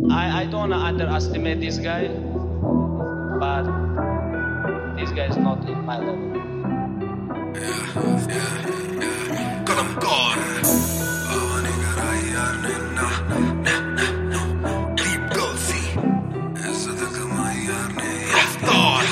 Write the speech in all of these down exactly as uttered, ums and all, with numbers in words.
I, I don't underestimate this guy, but this guy is not in my level. Yeah, yeah, yeah. Kalamkar. Avane garai yaar ne na na na na. Deep Gulsi. Izzat kamai yaar ne Raftaar.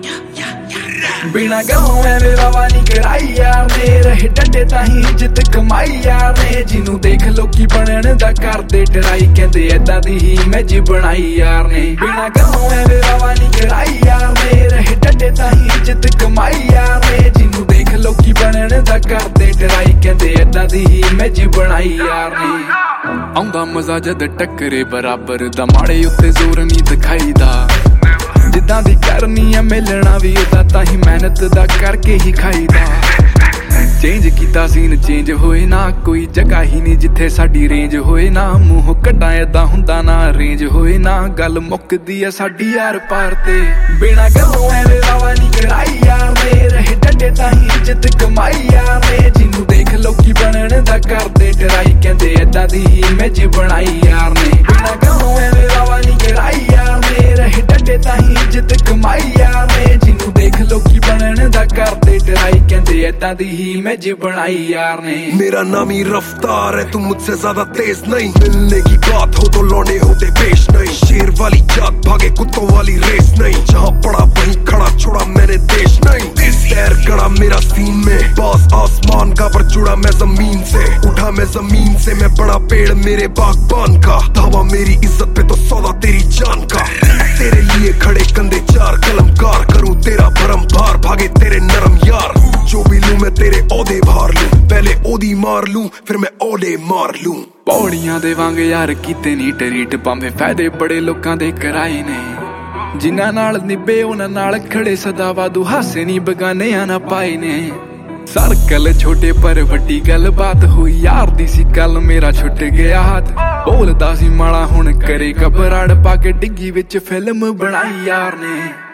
बिना गलों एवें वावा नहीं कराई यार ने रहे डंडे ताही इज्जत कमाई यार ने जिन्नू देख लोकी बनन दा करदे डराई कहंदे ऐदां दी ही मैं जी बनाई यार ने बिना गलों एवें वावा नहीं कराई यार ने रहे डंडे ताही इज्जत कमाई यार ने जिन्नू देख लोकी बनन दा करदे डराई कहंदे ऐदां दी ही मैं जी बनाई यार ने आउंदा मजा जद टक्करे बराबर दा माड़े उत्ते जोर नहीं दिखाईदा जिद्दां दी करनी है मिलना भी उदा ताही मेहनत दा करके ही खाईदा चेंज कीता सीन चेंज होए ना कोई जगह ही नहीं जिथे साडी रेंज होए ना मूंह कड्डां ऐदां हुंदा ना रेंज होए ना गल मुकदी है साडी यार पार ते बिना गलों एवें वावा नहीं कराई यार ने रहे डंडे ताही इज्जत कमाई यार ने जिन्नू देख लोकी बनन दा करदे डराई कहंदे ऐदां दी ही मैं जी बनाई यार ने बिना गलों एवें वावा नहीं कराई यार ने रहे डंडे ताही इज्जत कमाई यार ने जिन्नू देख लोकी बनन दा करदे डराई कहंदे ऐदां दी ही मैं जी बनाई यार ने मेरा नाम ही रफ्तार है, तुम मुझसे ज्यादा तेज नहीं। मिलने की बात हो तो लौंडे होते पेश नहीं। शेर वाली जात भागे कुत्तों वाली रेस नहीं। जहाँ पड़ा वहीं खड़ा छोड़ा मैंने देश नहीं। पैर गड़ा मेरा सीन में बॉस आसमान का पर जुड़ा मैं जमीन से। उठा मैं जमीन से मैं बड़ा पेड़ मेरे बागबान का। धावा मेरी इज्जत पे तो सौदा तेरी जान का। तेरे लिए खड़े कंधे चार कलमकार करूं तेरा भरम भार भागे तेरे नरम यार। जो भी लूं मैं तेरे औदे भार लूं पहले ओदी मार लूं फिर मैं औदे मार लूं। पौड़ियां देवांगे यार कीते नी टरीट भावें फायदे बड़े लोकां दे कराए ने जिन्हां नाल निभे उन्हां नाल खड़े सदा वादू हासे नी बगानेयां ना पाए ने। सर्कल छोटे पर वड्डी गल बात हुई यार दी सी कल मेरा छुट गया हाथ। बोलदा सी माड़ा हुण करे घबराहट पा के डिग्गी विच फिल्म बनाई यार ने।